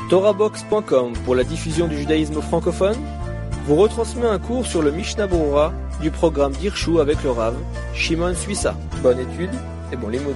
TorahBox.com pour la diffusion du judaïsme francophone vous retransmet un cours sur le Mishnah Berurah du programme d'Irshu avec le Rav Shimon Suissa. Bonne étude et bon limoud.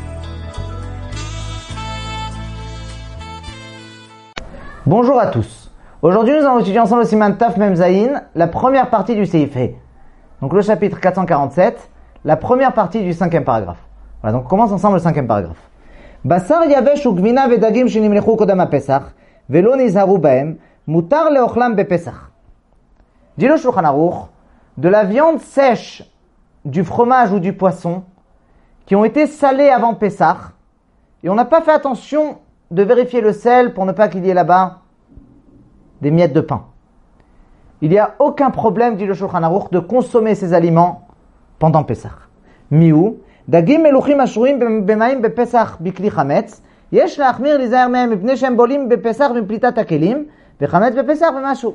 Bonjour à tous. Aujourd'hui, nous allons étudier ensemble le Siman Taf Mem Zayin, la première partie du Seif He. Donc le chapitre 447, la première partie du 5e paragraphe. Voilà, donc on commence ensemble le 5e paragraphe. Basar yavesh ugvina vedagim shenimlechu kodam haPesach velo nizharu bahem mutar leochlam bePesach. Dit le Shulchan Aruch, de la viande sèche, du fromage ou du poisson qui ont été salés avant Pessah et on n'a pas fait attention de vérifier le sel pour ne pas qu'il y ait là-bas des miettes de pain. Il n'y a aucun problème, dit le Shulchan Aruch, de consommer ces aliments pendant Pessah. Miou, dagim meluchim ashurim b'mayim bepesach bikli chametz, yesh la'achmir lizaher mehem mipnei shem bolim bepesach v'plitat hakelim, v'chametz bepesach v'mashu.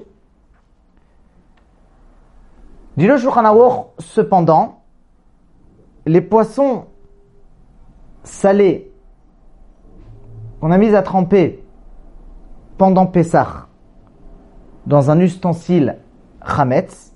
Dit le Shulchan Aruch, cependant, les poissons salés qu'on a mis à tremper pendant Pessah dans un ustensile chametz,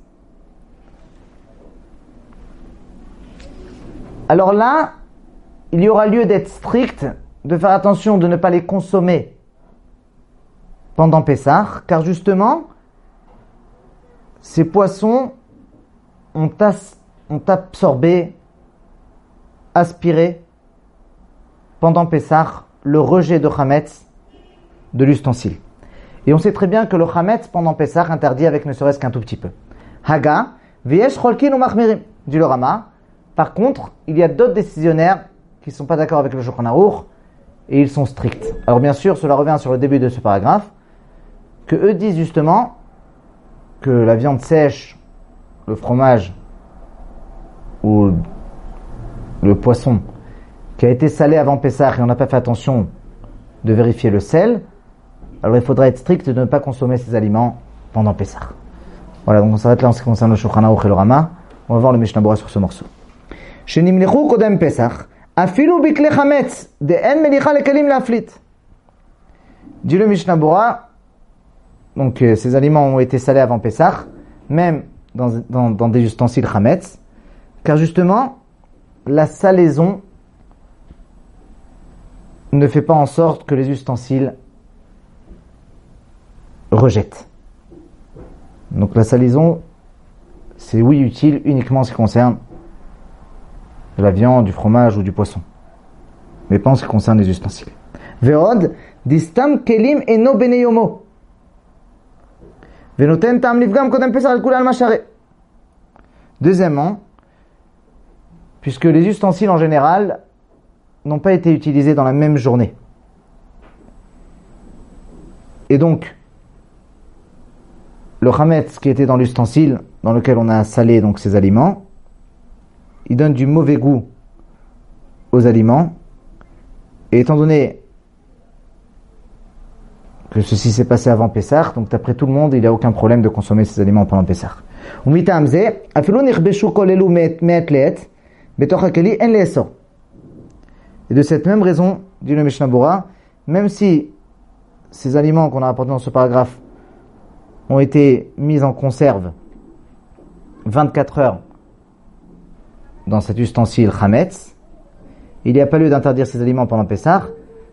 alors là, il y aura lieu d'être strict, de faire attention de ne pas les consommer pendant Pessah, car justement, ces poissons ont absorbé, aspiré pendant Pessah le rejet de chametz de l'ustensile. Et on sait très bien que le chametz pendant Pessah interdit avec ne serait-ce qu'un tout petit peu. Haga, v'yesh cholkin ou machmirim, dit le Rama. Par contre, il y a d'autres décisionnaires qui ne sont pas d'accord avec le Shulchan Aruch et ils sont stricts. Alors bien sûr, cela revient sur le début de ce paragraphe, que eux disent justement que la viande sèche, le fromage ou le poisson qui a été salé avant Pessah et on n'a pas fait attention de vérifier le sel, alors il faudra être strict de ne pas consommer ces aliments pendant Pessah. Voilà, donc on s'arrête là en ce qui concerne le Shulchan Aruch et le Rama. On va voir le Mishnah Berurah sur ce morceau. Shenimlechu kodem Pesach, afilu bikle chametz, de en melicha lekelim laflit. Dit le Mishnah Berurah, donc ces aliments ont été salés avant Pessah, même dans des ustensiles chametz, car justement, la salaison ne fait pas en sorte que les ustensiles rejettent. Donc la salaison, c'est oui utile uniquement en ce qui concerne de la viande, du fromage ou du poisson, mais pas en ce qui concerne les ustensiles. Ve'od distam kelim eno beneyomo ve'noten tam livgam kodem pesach al kulal mashare. Deuxièmement, puisque les ustensiles en général n'ont pas été utilisés dans la même journée, et donc le chametz qui était dans l'ustensile dans lequel on a salé donc ces aliments, il donne du mauvais goût aux aliments. Et étant donné que ceci s'est passé avant Pessah, donc d'après tout le monde, il n'y a aucun problème de consommer ces aliments pendant Pessah. Et de cette même raison, dit le Mishnah Berurah, même si ces aliments qu'on a rapportés dans ce paragraphe ont été mis en conserve 24 heures dans cet ustensile chametz, il n'y a pas lieu d'interdire ces aliments pendant Pessah,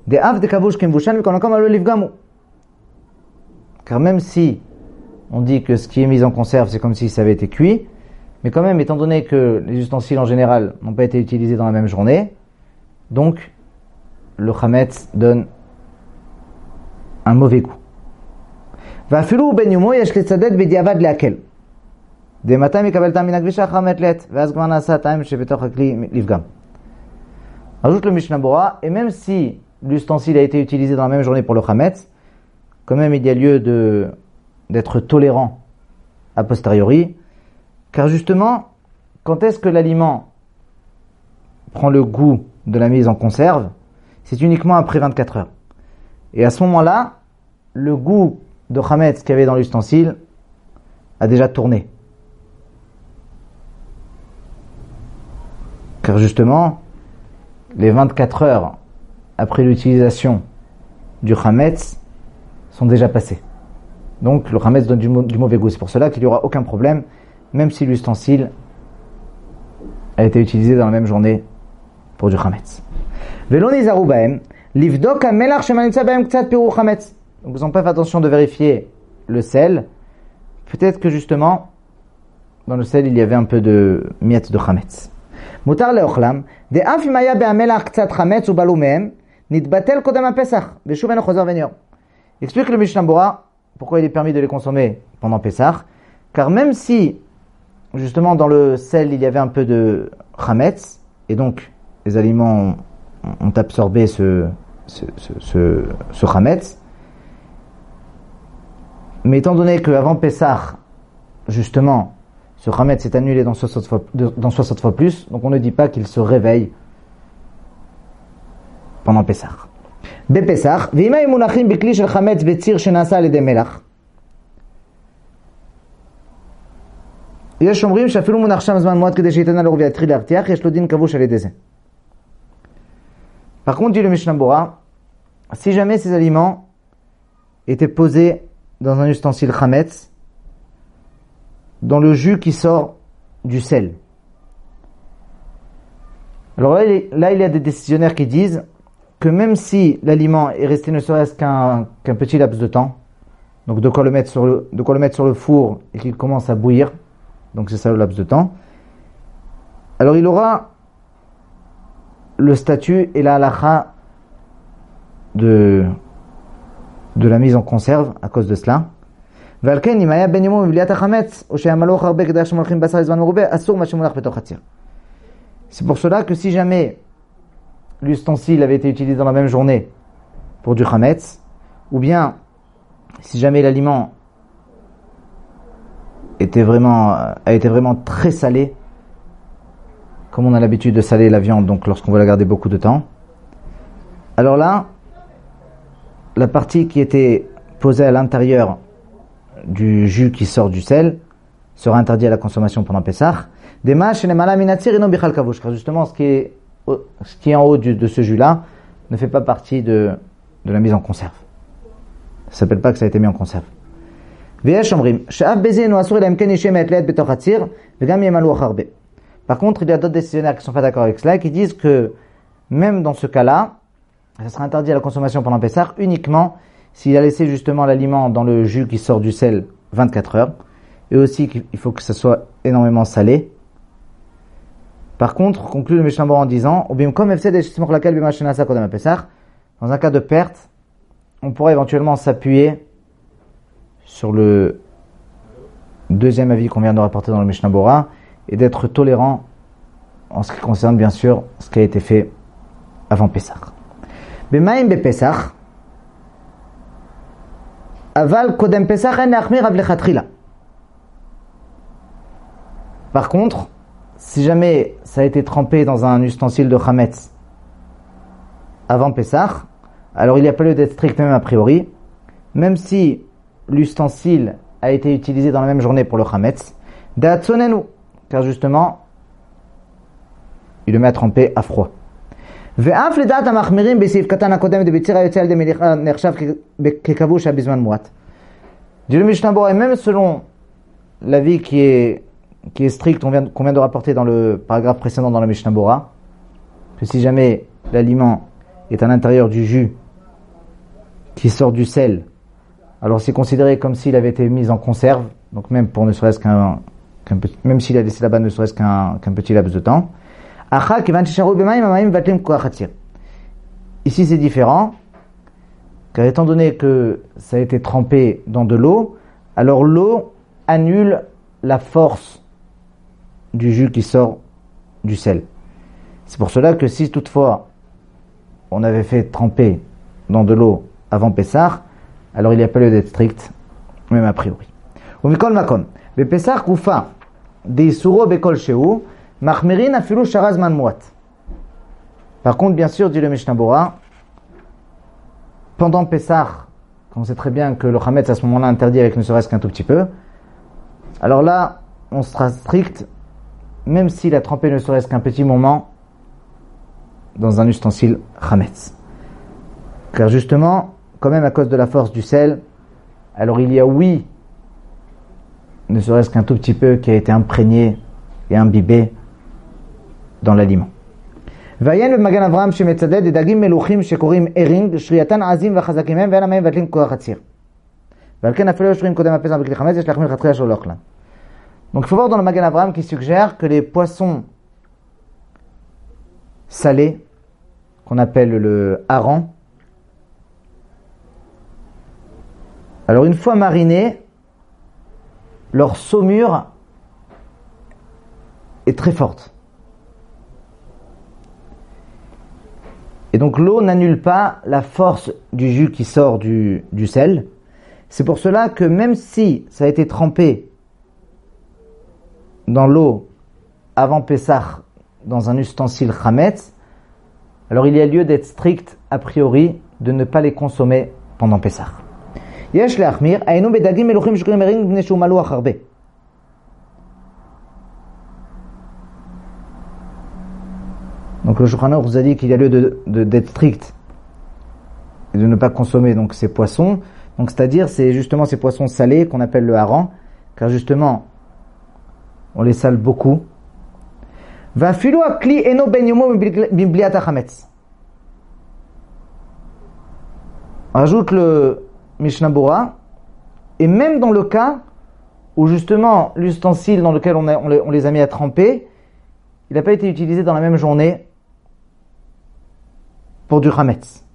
car même si on dit que ce qui est mis en conserve c'est comme si ça avait été cuit, mais quand même étant donné que les ustensiles en général n'ont pas été utilisés dans la même journée, donc le chametz donne un mauvais goût. ואפילו בניומו יש לצדד בדיעבד להקל. דמתי מקבל טעם מן הכבישה אחר מתלת, ואז כבר נעשה טעם שבתוך הכלי לפגם. Ajoute le Mishnah Berurah, et même si l'ustensile a été utilisé dans la même journée pour le chametz, quand même il y a lieu d'être tolérant a posteriori, car justement, quand est-ce que l'aliment prend le goût de la mise en conserve? C'est uniquement après 24 heures. Et à ce moment-là, le goût de chametz qu'il y avait dans l'ustensile a déjà tourné. Car justement, les 24 heures après l'utilisation du chametz sont déjà passés. Donc le Hametz donne du mauvais goût. C'est pour cela qu'il n'y aura aucun problème, même si l'ustensile a été utilisé dans la même journée pour du Hametz. Velo nizaru bahem, livdok hamelach shemanitza bahem ktsat piru Hametz. Donc ils n'ont pas fait attention de vérifier le sel. Peut-être que justement, dans le sel, il y avait un peu de miettes de Hametz. Mutar leochlam, de afimaya behamelach ktsat Hametz u balu mehem, nitbatel kodem ha-Pesach, veshuv eno chozer venior. Explique le Mishnah Bora pourquoi il est permis de les consommer pendant Pessah, car même si justement dans le sel il y avait un peu de Hametz, et donc les aliments ont absorbé ce Hametz, mais étant donné qu'avant Pessah, justement, ce Hametz est annulé dans 60 fois plus, donc on ne dit pas qu'il se réveille pendant Pessah. בפסח, ואם היו מונחים בכלי של חמץ בציר שנעשה על ידי מלח, יש אומרים שאפילו מונח שם זמן מועט כדי שייתן על אור ויתחיל להרתיח, יש לו דין כבוש על ידי זה. Par contre, dit le Mishnah Bora, si jamais ces aliments étaient posés dans un ustensile chametz, dans le jus qui sort du sel. Alors là, il y a des décisionnaires qui disent que même si l'aliment est resté ne serait-ce qu'un petit laps de temps, donc de quoi le mettre sur le four et qu'il commence à bouillir, donc c'est ça le laps de temps, alors il aura le statut et la halakha de la mise en conserve à cause de cela. C'est pour cela que si jamais l'ustensile avait été utilisé dans la même journée pour du chametz, ou bien si jamais l'aliment a été vraiment très salé, comme on a l'habitude de saler la viande, donc lorsqu'on veut la garder beaucoup de temps, alors là, la partie qui était posée à l'intérieur du jus qui sort du sel sera interdite à la consommation pendant Pessah. Car justement, ce qui est en haut de ce jus-là ne fait pas partie de la mise en conserve. Ça ne s'appelle pas que ça a été mis en conserve. Par contre, il y a d'autres décisionnaires qui ne sont pas d'accord avec cela, qui disent que même dans ce cas-là, ça sera interdit à la consommation pendant Pessah uniquement s'il a laissé justement l'aliment dans le jus qui sort du sel 24 heures, et aussi qu'il faut que ça soit énormément salé. Par contre, conclut le Mishnah Bora en disant, dans un cas de perte, on pourrait éventuellement s'appuyer sur le deuxième avis qu'on vient de rapporter dans le Mishnah Bora et d'être tolérant en ce qui concerne bien sûr ce qui a été fait avant Pessah. B'maim bePessah, aval kodem Pessah en achmir av lechatchila. Par contre, si jamais ça a été trempé dans un ustensile de chametz avant Pessah, alors il n'y a pas lieu d'être strict même a priori, même si l'ustensile a été utilisé dans la même journée pour le chametz, da'atzonenu, car justement, il le met à tremper à froid. Ve'af ledat hamachmirim besif katan hakodem de bitzir hayotze al de melicha nechshav kekavush bizman muat. Dit le Mishnah Bora, et même selon l'avis qui est strict, qu'on vient de rapporter dans le paragraphe précédent dans la Mishnah Bora, que si jamais l'aliment est à l'intérieur du jus qui sort du sel, alors c'est considéré comme s'il avait été mis en conserve, donc même pour ne serait-ce même s'il a laissé là-bas ne serait-ce qu'un petit laps de temps. Ici c'est différent, car étant donné que ça a été trempé dans de l'eau, alors l'eau annule la force du jus qui sort du sel. C'est pour cela que si toutefois on avait fait tremper dans de l'eau avant Pessah, alors il n'y a pas lieu d'être strict, même a priori. Umikol makom, bePessah kufa deisuro bekol sheu machmirin afilu sharaz man muat. Par contre, bien sûr, dit le Mishnah Bora, pendant Pessah, quand on sait très bien que le chametz à ce moment-là interdit avec ne serait-ce qu'un tout petit peu, alors là, on sera strict, même s'il a trempé ne serait-ce qu'un petit moment dans un ustensile chametz. Car justement, quand même à cause de la force du sel, alors il y a oui, ne serait-ce qu'un tout petit peu qui a été imprégné et imbibé dans l'aliment. ועיין במגן אברהם שמצדד דגים מלוכים שקוראים ארינג, שרייתן עזים וחזקים הם ואין המים מבטלים כל החציר. ועל כן אפילו יושבים קודם הפסח בכלי חמץ, יש להחמיר חתכיה שלא לאוכלם. Donc il faut voir dans le Magan Avraham qui suggère que les poissons salés, qu'on appelle le hareng, alors une fois marinés, leur saumure est très forte. Et donc l'eau n'annule pas la force du jus qui sort du sel. C'est pour cela que même si ça a été trempé dans l'eau avant Pessah dans un ustensile chametz, alors il y a lieu d'être strict a priori de ne pas les consommer pendant Pessah. Yesh le'achmir, aynu bedagim meluchim shkurim ering bnei shu maluach harbe. Donc le Shulchan Aruch vous a dit qu'il y a lieu d'être strict et de ne pas consommer donc ces poissons. Donc c'est-à-dire c'est justement ces poissons salés qu'on appelle le hareng, car justement on les sale beaucoup. Va filu akli eno ben yomo bibliat hachametz. Rajoute le Mishnah Bora, et même dans le cas où justement l'ustensile dans lequel on les a mis à tremper, il n'a pas été utilisé dans la même journée pour du chametz.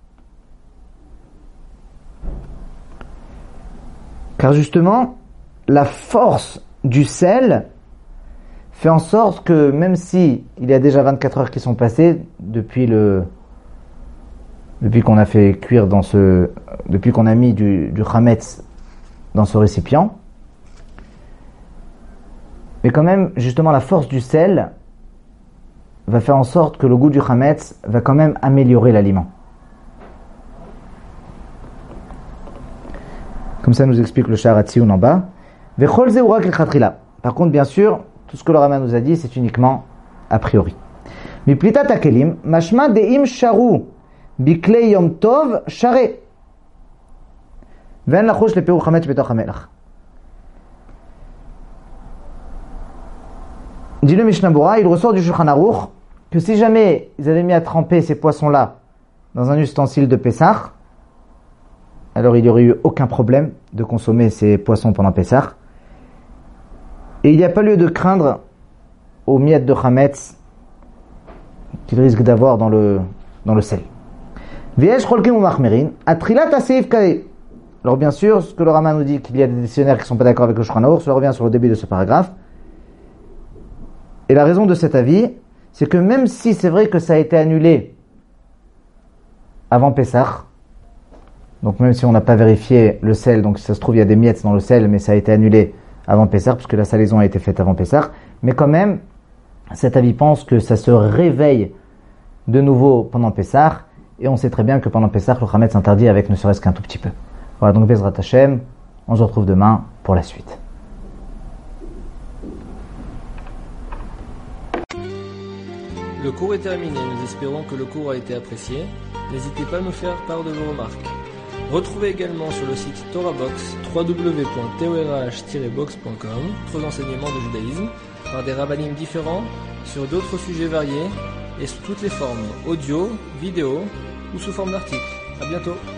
Car justement, la force du sel fait en sorte que même si il y a déjà 24 heures qui sont passées depuis qu'on a fait cuire depuis qu'on a mis du chametz dans ce récipient, mais quand même, justement, la force du sel va faire en sorte que le goût du chametz va quand même améliorer l'aliment. Comme ça nous explique le Sha'ar HaTziyun en bas. Vechol ze urak l'chatchila. Par contre, bien sûr, tout ce que le Rama nous a dit, c'est uniquement a priori. Miplitat hakelim, mashma de'im sharu biklei yom tov share. Ve'en lachush lepiru chametz betoch hamelach. Dit le Mishnah Bora, il ressort du Shulchan Aruch que si jamais ils avaient mis à tremper ces poissons-là dans un ustensile de Pessah, alors il n'y aurait eu aucun problème de consommer ces poissons pendant Pessah. Et il n'y a pas lieu de craindre aux miettes de chametz qu'il risque d'avoir dans le sel. Alors bien sûr, ce que le Rama nous dit qu'il y a des dictionnaires qui ne sont pas d'accord avec le Shulchan Aruch, cela revient sur le début de ce paragraphe. Et la raison de cet avis, c'est que même si c'est vrai que ça a été annulé avant Pessah, donc même si on n'a pas vérifié le sel, donc si ça se trouve il y a des miettes dans le sel, mais ça a été annulé avant Pessah, parce que la salaison a été faite avant Pessah, mais quand même, cet avis pense que ça se réveille de nouveau pendant Pessah, et on sait très bien que pendant Pessah, le chametz s'interdit avec ne serait-ce qu'un tout petit peu. Voilà, donc Bezrat Hashem, on se retrouve demain pour la suite. Le cours est terminé, nous espérons que le cours a été apprécié. N'hésitez pas à nous faire part de vos remarques. Retrouvez également sur le site TorahBox www.torah-box.com d'autres enseignements de judaïsme par des rabbinim différents sur d'autres sujets variés et sous toutes les formes audio, vidéo ou sous forme d'articles. À bientôt.